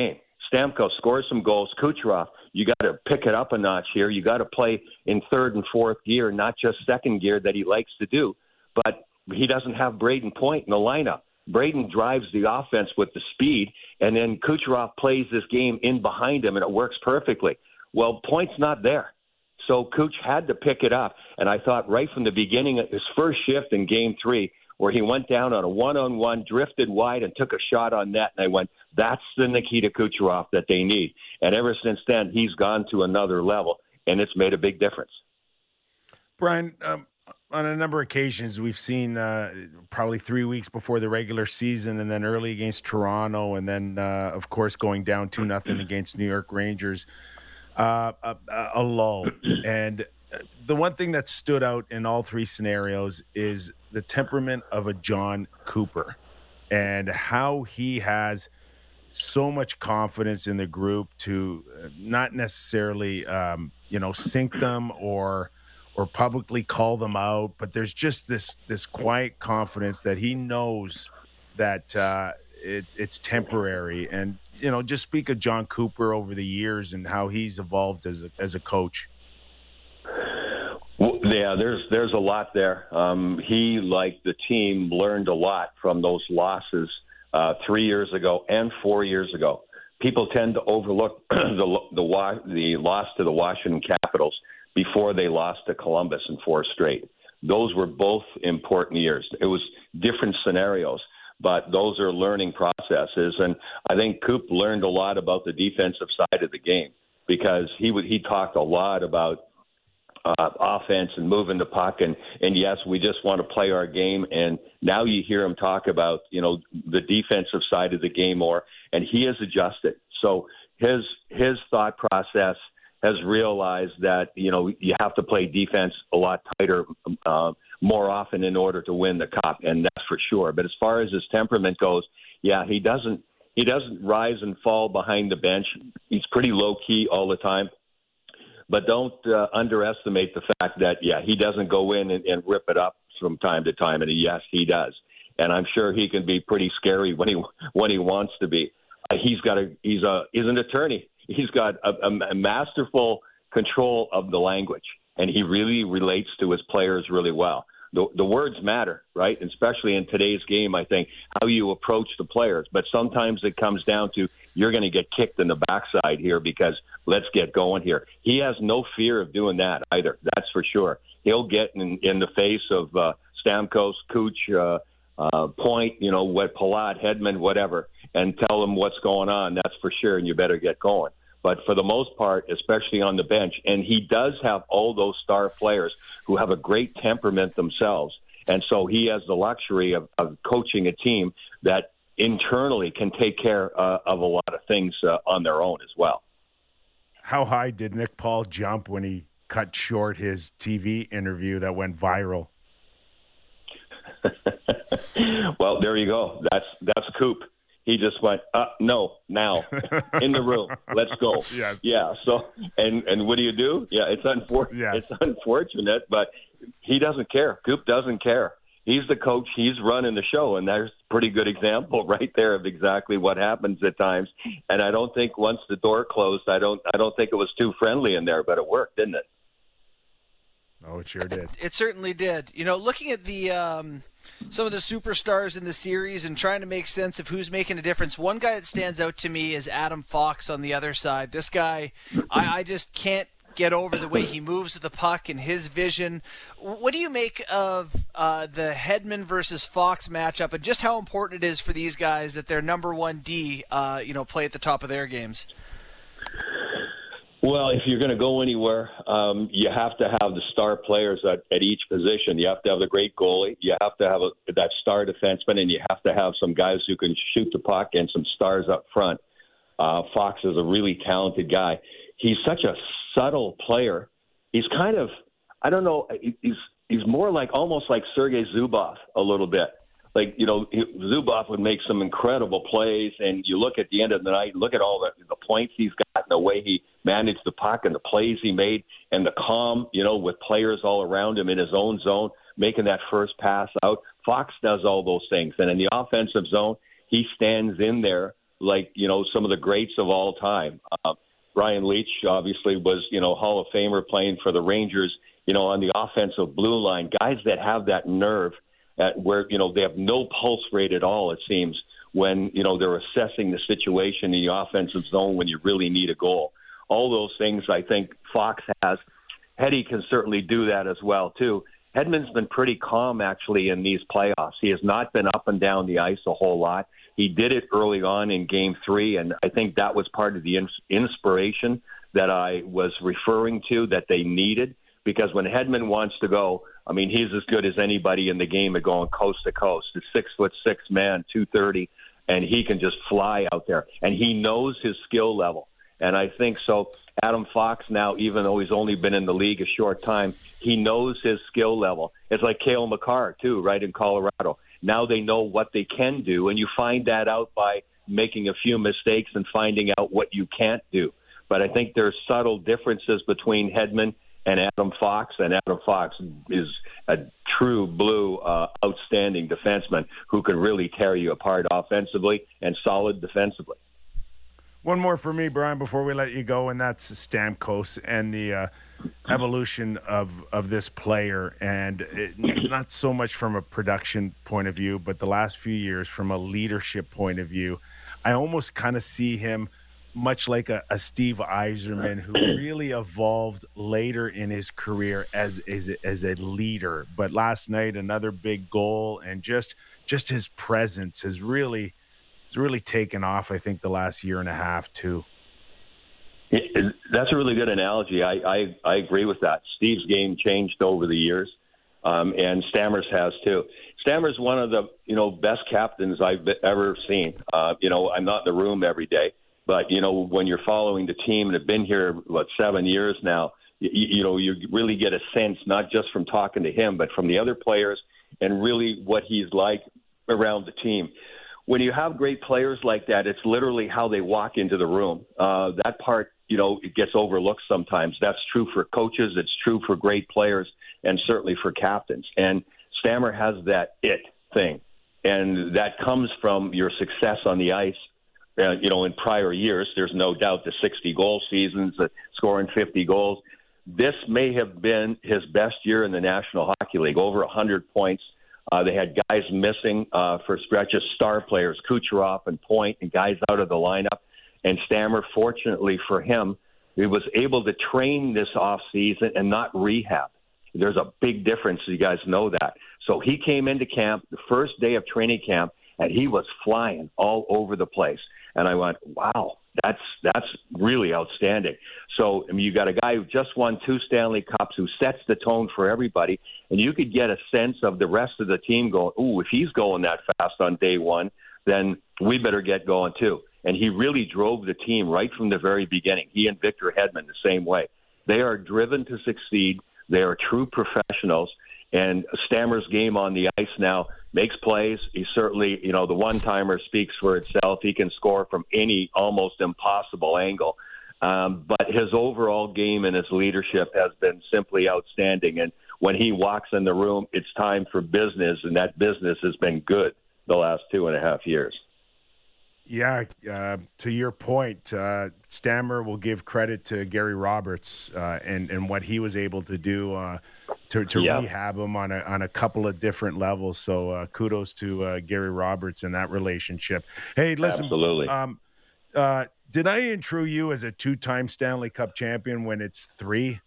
Speaker 8: Stamkos scores some goals. Kucherov, you got to pick it up a notch here. You got to play in third and fourth gear, not just second gear that he likes to do. But he doesn't have Braden Point in the lineup. Braden drives the offense with the speed, and then Kucherov plays this game in behind him, and it works perfectly. Well, Point's not there. So Kuch had to pick it up. And I thought right from the beginning of his first shift in game three, where he went down on a one-on-one, drifted wide, and took a shot on net, and I went, that's the Nikita Kucherov that they need. And ever since then, he's gone to another level, and it's made a big difference.
Speaker 2: Brian, um, on a number of occasions, we've seen uh, probably three weeks before the regular season and then early against Toronto and then, uh, of course, going down two nothing against New York Rangers, uh, a, a lull. And the one thing that stood out in all three scenarios is the temperament of a John Cooper and how he has so much confidence in the group to not necessarily, um, you know, sink them or or publicly call them out, but there's just this this quiet confidence that he knows that uh, it, it's temporary. And, you know, just speak of John Cooper over the years and how he's evolved as a, as a coach.
Speaker 8: Well, yeah, there's there's a lot there. Um, he, like the team, learned a lot from those losses uh, three years ago and four years ago. People tend to overlook the the the loss to the Washington Capitals before they lost to Columbus in four straight. Those were both important years. It was different scenarios, but those are learning processes. And I think Coop learned a lot about the defensive side of the game because he would he talked a lot about uh, offense and moving the puck. And, and yes, we just want to play our game. And now you hear him talk about, you know, the defensive side of the game more, and he has adjusted. So his his thought process has realized that, you know, you have to play defense a lot tighter uh, more often in order to win the cup, and that's for sure. But as far as his temperament goes, yeah, he doesn't he doesn't rise and fall behind the bench. He's pretty low-key all the time. But don't uh, underestimate the fact that, yeah, he doesn't go in and, and rip it up from time to time, and yes, he does. And I'm sure he can be pretty scary when he when he wants to be. Uh, he's got a he's a he's an attorney. He's got a, a masterful control of the language, and he really relates to his players really well. The, the words matter, right? And especially in today's game, I think, how you approach the players. But sometimes it comes down to you're going to get kicked in the backside here because let's get going here. He has no fear of doing that either. That's for sure. He'll get in, in the face of uh, Stamkos, Kuch, uh, uh, Point, you know, what Palat, Hedman, whatever, and tell them what's going on. That's for sure, and you better get going. But for the most part, especially on the bench, and he does have all those star players who have a great temperament themselves. And so he has the luxury of, of coaching a team that internally can take care uh, of a lot of things uh, on their own as well.
Speaker 2: How high did Nick Paul jump when he cut short his T V interview that went viral?
Speaker 8: Well, there you go. That's that's Coop. He just went, uh, no, now, in the room, let's go.
Speaker 2: Yes.
Speaker 8: Yeah, so, and, and what do you do? Yeah, it's, unfor-
Speaker 2: yes.
Speaker 8: it's unfortunate, but he doesn't care. Coop doesn't care. He's the coach. He's running the show, and there's a pretty good example right there of exactly what happens at times. And I don't think once the door closed, I don't I don't think it was too friendly in there, but it worked, didn't it?
Speaker 2: Oh, it sure did.
Speaker 3: It certainly did. You know, looking at the um, some of the superstars in the series and trying to make sense of who's making a difference, one guy that stands out to me is Adam Fox on the other side. This guy, I, I just can't get over the way he moves the puck and his vision. What do you make of uh, the Hedman versus Fox matchup and just how important it is for these guys that their number one D, uh, you know, play at the top of their games?
Speaker 8: Well, if you're going to go anywhere, um, you have to have the star players at, at each position. You have to have the great goalie. You have to have a, that star defenseman, and you have to have some guys who can shoot the puck and some stars up front. Uh, Fox is a really talented guy. He's such a subtle player. He's kind of, I don't know, he's he's more like almost like Sergei Zubov a little bit. Like, you know, Zubov would make some incredible plays, and you look at the end of the night, look at all the, the points he's got and the way he managed the puck and the plays he made and the calm, you know, with players all around him in his own zone, making that first pass out. Fox does all those things. And in the offensive zone, he stands in there like, you know, some of the greats of all time. Uh, Brian Leetch obviously was, you know, Hall of Famer playing for the Rangers, you know, on the offensive blue line, guys that have that nerve at where, you know, they have no pulse rate at all, it seems, when, you know, they're assessing the situation in the offensive zone when you really need a goal. All those things I think Fox has. Heddy can certainly do that as well, too. Hedman's been pretty calm, actually, in these playoffs. He has not been up and down the ice a whole lot. He did it early on in Game three, and I think that was part of the ins- inspiration that I was referring to that they needed, because when Hedman wants to go, I mean, he's as good as anybody in the game at going coast to coast. A six-foot six man, two thirty, and he can just fly out there. And he knows his skill level. And I think so. Adam Fox now, even though he's only been in the league a short time, he knows his skill level. It's like Cale Makar, too, right, in Colorado. Now they know what they can do, and you find that out by making a few mistakes and finding out what you can't do. But I think there's subtle differences between Hedman and Adam Fox, and Adam Fox is a true blue, uh, outstanding defenseman who can really tear you apart offensively and solid defensively.
Speaker 2: One more for me, Brian, before we let you go, and that's Stamkos and the uh, evolution of, of this player. And it, not so much from a production point of view, but the last few years from a leadership point of view. I almost kind of see him much like a, a Steve Yzerman, who really evolved later in his career as, as, as a leader. But last night, another big goal, and just just his presence has really – It's really taken off, I think, the last year and a half, too.
Speaker 8: It, it, that's a really good analogy. I, I, I agree with that. Steve's game changed over the years, um, and Stammer's has, too. Stammer's one of the, you know, best captains I've ever seen. Uh, you know, I'm not in the room every day, but, you know, when you're following the team and have been here, what, seven years now, you, you know, you really get a sense, not just from talking to him, but from the other players and really what he's like around the team. When you have great players like that, it's literally how they walk into the room. Uh, that part, you know, it gets overlooked sometimes. That's true for coaches. It's true for great players, and certainly for captains. And Stammer has that it thing, and that comes from your success on the ice. Uh, you know, in prior years, there's no doubt the sixty-goal seasons, uh, scoring fifty goals. This may have been his best year in the National Hockey League, over one hundred points. Uh, they had guys missing uh, for stretches, star players, Kucherov and Point, and guys out of the lineup. And Stammer, fortunately for him, he was able to train this offseason and not rehab. There's a big difference. You guys know that. So he came into camp the first day of training camp, and he was flying all over the place. And I went, wow, that's that's really outstanding. So I mean, you got a guy who just won two Stanley Cups, who sets the tone for everybody, and you could get a sense of the rest of the team going, ooh, if he's going that fast on day one, then we better get going too. And he really drove the team right from the very beginning. He and Victor Hedman the same way. They are driven to succeed. They are true professionals. And Stammer's game on the ice now makes plays. He certainly, you know, the one-timer speaks for itself. He can score from any almost impossible angle. Um, but his overall game and his leadership has been simply outstanding. And when he walks in the room, it's time for business, and that business has been good the last two and a half years.
Speaker 2: Yeah, uh, to your point, uh, Stammer will give credit to Gary Roberts uh, and, and what he was able to do uh, to, to yeah. rehab him on a, on a couple of different levels. So uh, kudos to uh, Gary Roberts in that relationship. Hey, listen,
Speaker 8: Absolutely.
Speaker 2: Um, uh, did I intro you as a two-time Stanley Cup champion when it's three?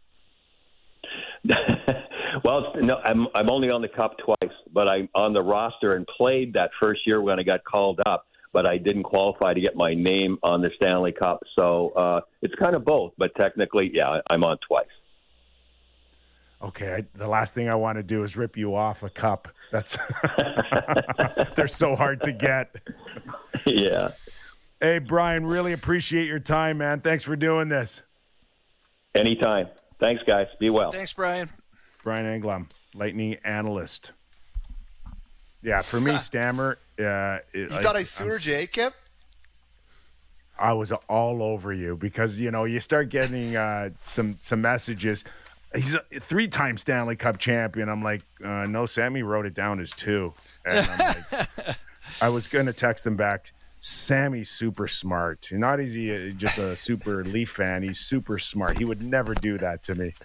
Speaker 8: Well, no, I'm I'm only on the Cup twice, but I'm on the roster and played that first year when I got called up. But I didn't qualify to get my name on the Stanley Cup. So uh, it's kind of both. But technically, yeah, I'm on twice.
Speaker 2: Okay, I, the last thing I want to do is rip you off a cup. That's they're so hard to get.
Speaker 8: Yeah.
Speaker 2: Hey, Brian, really appreciate your time, man. Thanks for doing this.
Speaker 8: Anytime. Thanks, guys. Be well.
Speaker 3: Thanks, Brian.
Speaker 2: Brian Engblom, Lightning analyst. Yeah, for me, Stammer. Uh,
Speaker 4: you I, thought I sewered you, eh, Kip?
Speaker 2: I was all over you because, you know, you start getting uh, some some messages. He's a three-time Stanley Cup champion. I'm like, uh, no, Sammy wrote it down as two. And I'm like, I was going to text him back. Sammy's super smart. Not is he a, just a super Leaf fan. He's super smart. He would never do that to me.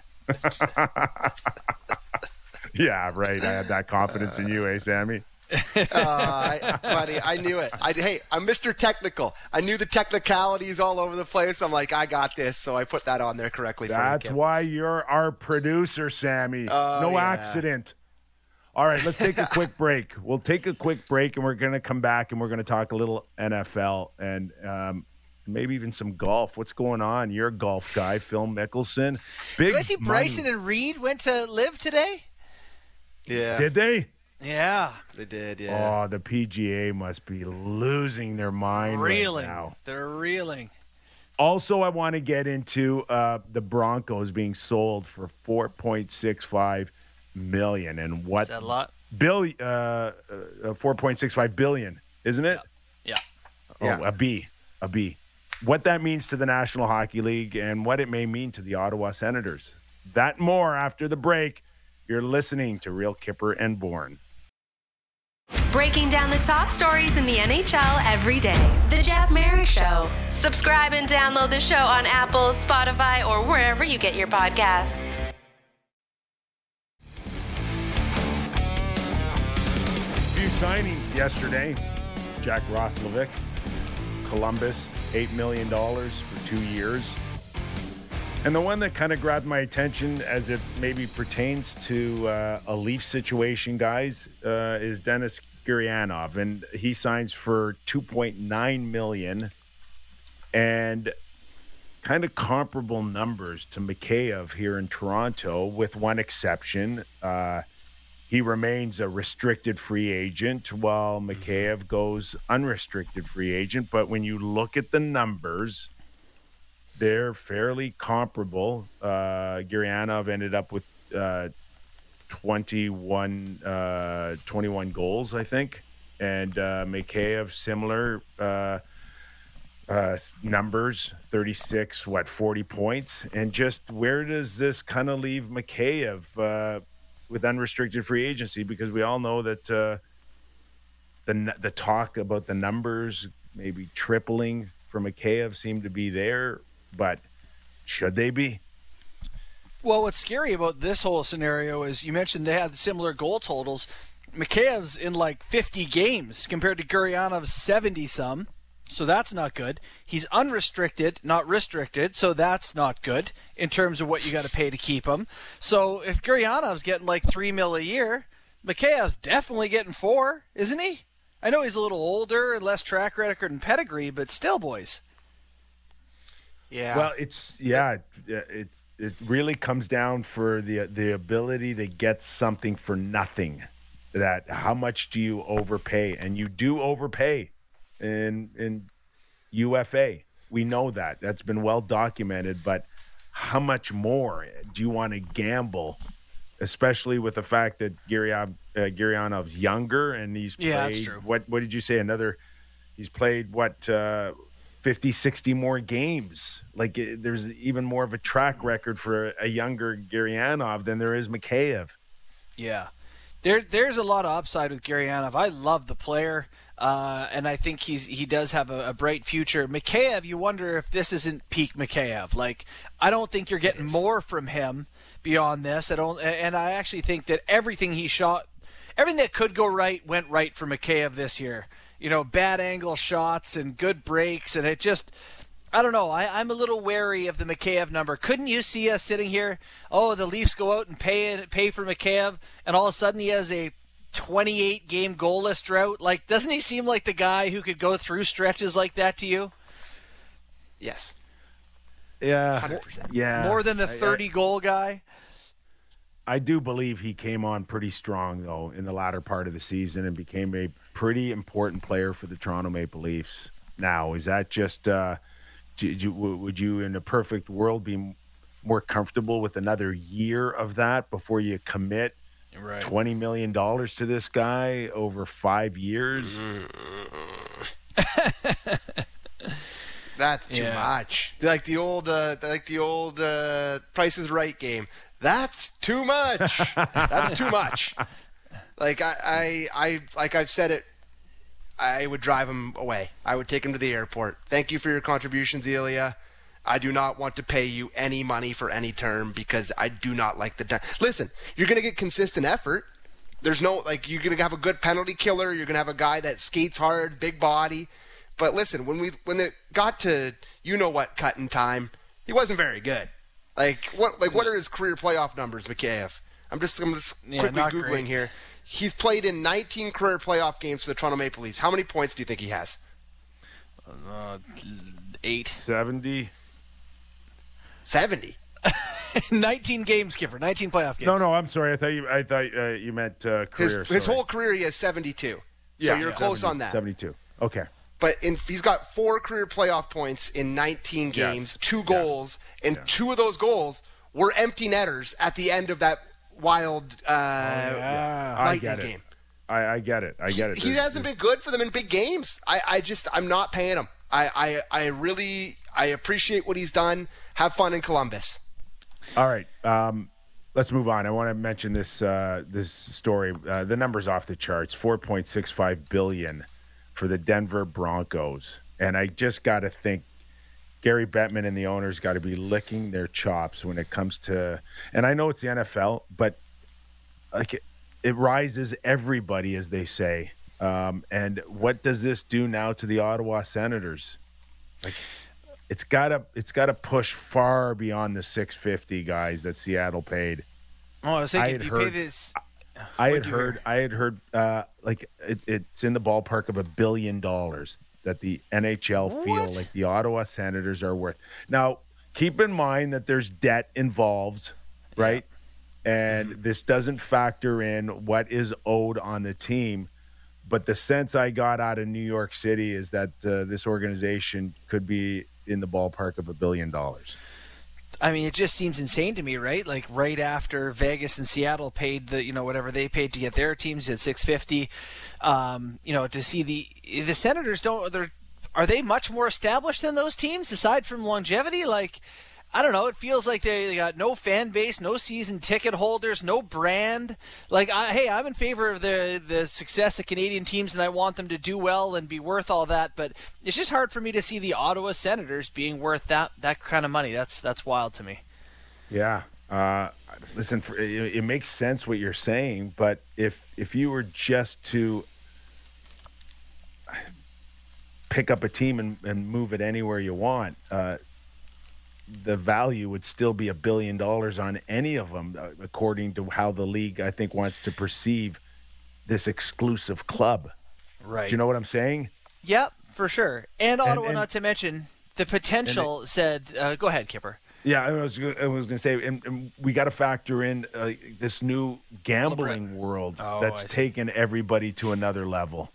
Speaker 2: Yeah, right. I had that confidence in you, eh, Sammy?
Speaker 4: uh, I, buddy, I knew it. I, hey, I'm Mister Technical. I knew the technicalities all over the place. I'm like, I got this, so I put that on there correctly.
Speaker 2: That's
Speaker 4: for you,
Speaker 2: why you're our producer, Sammy.
Speaker 4: Oh,
Speaker 2: no
Speaker 4: yeah.
Speaker 2: accident. All right, let's take a quick break. We'll take a quick break, and we're going to come back, and we're going to talk a little N F L and um, maybe even some golf. What's going on? You're a golf guy, Phil Mickelson. Big
Speaker 3: Did I see
Speaker 2: money.
Speaker 3: Bryson and Reed went to live today?
Speaker 4: Yeah,
Speaker 2: Did they?
Speaker 3: Yeah.
Speaker 4: they did. Yeah.
Speaker 2: Oh, the P G A must be losing their mind
Speaker 3: Reeling.
Speaker 2: right now.
Speaker 3: They're reeling.
Speaker 2: Also, I want to get into uh, the Broncos being sold for four point six five million dollars. And what
Speaker 3: Is that a lot?
Speaker 2: Bill, uh, uh, four point six five billion dollars, isn't it?
Speaker 3: Yeah.
Speaker 2: Oh,
Speaker 4: Yeah.
Speaker 2: a B, a B. What that means to the National Hockey League and what it may mean to the Ottawa Senators. That and more after the break. You're listening to Real Kipper and Bourne.
Speaker 9: Breaking down the top stories in the N H L every day. The Jeff Merrick Show. Subscribe and download the show on Apple, Spotify, or wherever you get your podcasts.
Speaker 2: Few signings yesterday. Jack Roslovic, Columbus, eight million dollars for two years. And the one that kind of grabbed my attention as it maybe pertains to uh, a Leaf situation, guys, uh, is Dennis Gurianov. And he signs for two point nine million dollars and kind of comparable numbers to Mikheyev here in Toronto, with one exception. Uh, he remains a restricted free agent while Mikheyev goes unrestricted free agent. But when you look at the numbers, they're fairly comparable. Uh, Gurianov ended up with uh, twenty-one, uh, twenty-one goals, I think. And uh, Mikheyev, similar uh, uh, numbers, thirty-six, what, forty points. And just where does this kind of leave Mikheyev uh, with unrestricted free agency? Because we all know that uh, the the talk about the numbers maybe tripling for Mikheyev seem to be there. But should they be?
Speaker 3: Well, what's scary about this whole scenario is you mentioned they had similar goal totals. Mikheyev's in like fifty games compared to Gurianov's seventy-some, so that's not good. He's unrestricted, not restricted, so that's not good in terms of what you got to pay to keep him. So if Gurianov's getting like three mil a year, Mikheyev's definitely getting four, isn't he? I know he's a little older and less track record and pedigree, but still, boys.
Speaker 4: Yeah.
Speaker 2: Well, it's yeah, it's it really comes down for the the ability to get something for nothing. That how much do you overpay? And you do overpay in in U F A. We know that. That's been well documented, but how much more do you want to gamble? Especially with the fact that Gurianov, uh, Gurianov's younger and he's played,
Speaker 3: yeah, that's true.
Speaker 2: what what did you say? Another he's played what uh fifty, sixty more games. Like, it, there's even more of a track record for a younger Gurianov than there is Mikheyev.
Speaker 3: Yeah. There, there's a lot of upside with Gurianov. I love the player, uh, and I think he's he does have a, a bright future. Mikheyev, you wonder if this isn't peak Mikheyev. Like, I don't think you're getting more from him beyond this. I don't, and I actually think that everything he shot, everything that could go right went right for Mikheyev this year. You know, bad angle shots and good breaks, and it just, I don't know. I, I'm a little wary of the Mikheyev number. Couldn't you see us sitting here? Oh, the Leafs go out and pay pay for Mikheyev, and all of a sudden he has a twenty-eight game goalless drought. Like, doesn't he seem like the guy who could go through stretches like that to you?
Speaker 4: Yes.
Speaker 2: Yeah,
Speaker 4: one hundred percent.
Speaker 2: yeah.
Speaker 3: More than the thirty goal guy.
Speaker 2: I do believe he came on pretty strong though in the latter part of the season and became a pretty important player for the Toronto Maple Leafs. Now, is that just? Uh, do, do, would you, in a perfect world, be more comfortable with another year of that before you commit
Speaker 3: right.
Speaker 2: twenty million dollars to this guy over five years?
Speaker 4: That's too
Speaker 3: Yeah.
Speaker 4: much. Like the old, uh, like the old uh, Price is Right game. That's too much. That's too much. Like I, I, I, like I've said it. I would drive him away. I would take him to the airport. Thank you for your contributions, Ilya. I do not want to pay you any money for any term because I do not like the time. Listen, you're going to get consistent effort. There's no, like, you're going to have a good penalty killer. You're going to have a guy that skates hard, big body. But listen, when we when it got to you-know-what cutting time, he wasn't very good. Like, what Like what are his career playoff numbers, Mikheyev? I'm just, I'm just
Speaker 3: yeah,
Speaker 4: quickly Googling
Speaker 3: great.
Speaker 4: here. He's played in nineteen career playoff games for the Toronto Maple Leafs. How many points do you think he has?
Speaker 3: Uh, eight.
Speaker 2: seventy.
Speaker 4: seventy.
Speaker 3: nineteen games, Kipper. nineteen playoff games.
Speaker 2: No, no, I'm sorry. I thought you I thought uh, you meant uh, career.
Speaker 4: His, his
Speaker 2: sorry.
Speaker 4: whole career, he has seventy-two. So
Speaker 2: Yeah,
Speaker 4: you're
Speaker 2: yeah.
Speaker 4: close
Speaker 2: seventy,
Speaker 4: on that.
Speaker 2: seventy-two. Okay.
Speaker 4: But in, he's got four career playoff points in nineteen
Speaker 2: Yes.
Speaker 4: games, two goals, and
Speaker 2: Yeah.
Speaker 4: two of those goals were empty netters at the end of that wild uh,
Speaker 3: yeah.
Speaker 2: I
Speaker 4: Lightning
Speaker 2: get it.
Speaker 4: game.
Speaker 2: I, I get it. I get it.
Speaker 4: He, he
Speaker 2: There's-
Speaker 4: hasn't been good for them in big games. I, I just, I'm not paying him. I, I, I really, I appreciate what he's done. Have fun in Columbus.
Speaker 2: All right, um, let's move on. I want to mention this uh, this story. Uh, the number's off the charts: four point six five billion for the Denver Broncos. And I just got to think, Gary Bettman and the owners got to be licking their chops when it comes to. And I know it's the N F L, but like it, it rises everybody, as they say. Um, and what does this do now to the Ottawa Senators? Like. It's gotta, it's gotta push far beyond the six fifty guys that Seattle paid.
Speaker 3: Oh, I was
Speaker 2: I
Speaker 3: thinking,
Speaker 2: had
Speaker 3: you pay
Speaker 2: heard-
Speaker 3: this.
Speaker 2: I
Speaker 3: What'd
Speaker 2: had
Speaker 3: you
Speaker 2: heard,
Speaker 3: hear?
Speaker 2: I had heard, uh, like it, it's in the ballpark of a billion dollars that the N H L feel
Speaker 3: What?
Speaker 2: like the Ottawa Senators are worth. Now, keep in mind that there's debt involved, right? And this doesn't factor in what is owed on the team. But the sense I got out of New York City is that uh, this organization could be in the ballpark of a billion dollars.
Speaker 3: I mean, it just seems insane to me, right? Like right after Vegas and Seattle paid the, you know, whatever they paid to get their teams at six fifty, um, you know, to see the the Senators don't. They're are they much more established than those teams aside from longevity? Like, I don't know. It feels like they, they got no fan base, no season ticket holders, no brand. Like, I, hey, I'm in favor of the the success of Canadian teams, and I want them to do well and be worth all that. But it's just hard for me to see the Ottawa Senators being worth that that kind of money. That's that's wild to me.
Speaker 2: Yeah. Uh, listen, for, it, it makes sense what you're saying, but if if you were just to pick up a team and, and move it anywhere you want, uh, the value would still be a billion dollars on any of them, uh, according to how the league, I think, wants to perceive this exclusive club.
Speaker 3: Right.
Speaker 2: Do you know what I'm saying?
Speaker 3: Yep, for sure. And Ottawa,
Speaker 2: and-
Speaker 3: not to mention the potential. said, uh, go ahead, Kipper.
Speaker 2: Yeah, I was I was going to say, and, and we got to factor in uh, this new gambling world
Speaker 3: Oh, I
Speaker 2: that's
Speaker 3: see.
Speaker 2: taken everybody to another level.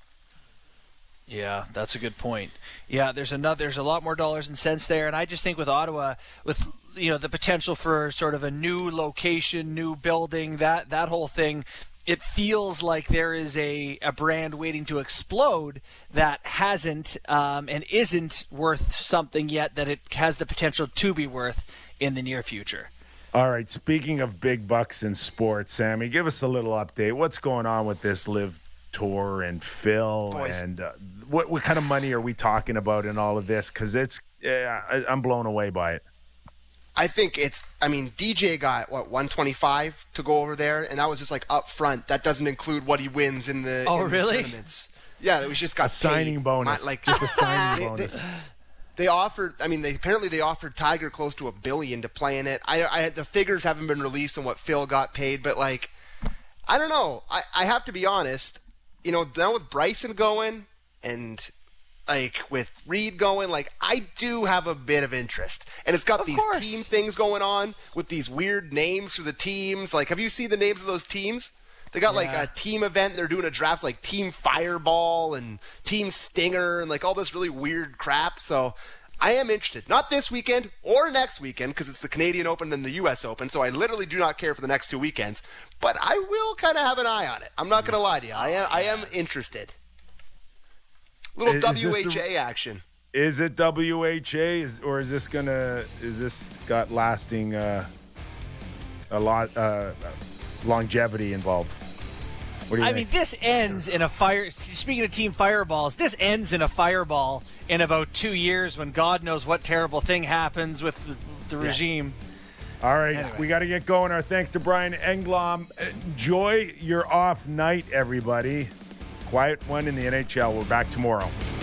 Speaker 3: Yeah, that's a good point. Yeah, there's another. There's a lot more dollars and cents there, and I just think with Ottawa, with you know the potential for sort of a new location, new building, that that whole thing, it feels like there is a, a brand waiting to explode that hasn't um, and isn't worth something yet that it has the potential to be worth in the near future.
Speaker 2: All right, speaking of big bucks in sports, Sammy, give us a little update. What's going on with this Live Tour and Phil,
Speaker 4: Boys.
Speaker 2: and uh, what what kind of money are we talking about in all of this? Because it's yeah, I, I'm blown away by it.
Speaker 4: I think it's, I mean, D J got, what, one twenty-five to go over there, and that was just like up front. That doesn't include what he wins in the,
Speaker 3: Oh,
Speaker 4: in the
Speaker 3: really?
Speaker 4: tournaments. Yeah, it was just got
Speaker 2: A signing
Speaker 4: paid.
Speaker 2: bonus.
Speaker 4: My- like,
Speaker 2: Just a signing
Speaker 4: they,
Speaker 2: bonus.
Speaker 4: They, they offered, I mean, they apparently they offered Tiger close to a billion to play in it. I, I the figures haven't been released on what Phil got paid, but like, I don't know. I, I have to be honest. You know, now with Bryson going and like with Reed going, like I do have a bit of interest. And it's got
Speaker 3: Of
Speaker 4: these
Speaker 3: course.
Speaker 4: team things going on with these weird names for the teams. Like, have you seen the names of those teams? They got like
Speaker 3: Yeah.
Speaker 4: a team event. They're doing a draft like Team Fireball and Team Stinger and like all this really weird crap. So I am interested. Not this weekend or next weekend because it's the Canadian Open and the U S Open. So I literally do not care for the next two weekends. But I will kind of have an eye on it. I'm not going to lie to you. I am, I am interested. Little
Speaker 2: Is- is this the-
Speaker 4: W H A action.
Speaker 2: Is it W H A, is, or is this gonna? Is this got lasting uh, a lot uh, longevity involved? What do you
Speaker 3: I
Speaker 2: think?
Speaker 3: mean, this ends in a fire. Speaking of team fireballs, this ends in a fireball in about two years when God knows what terrible thing happens with the, the
Speaker 4: Yes.
Speaker 3: regime.
Speaker 2: All right,
Speaker 3: Anyway.
Speaker 2: we got to get going. Our thanks to Brian Englom. Enjoy your off night, everybody. Quiet one in the N H L. We're back tomorrow.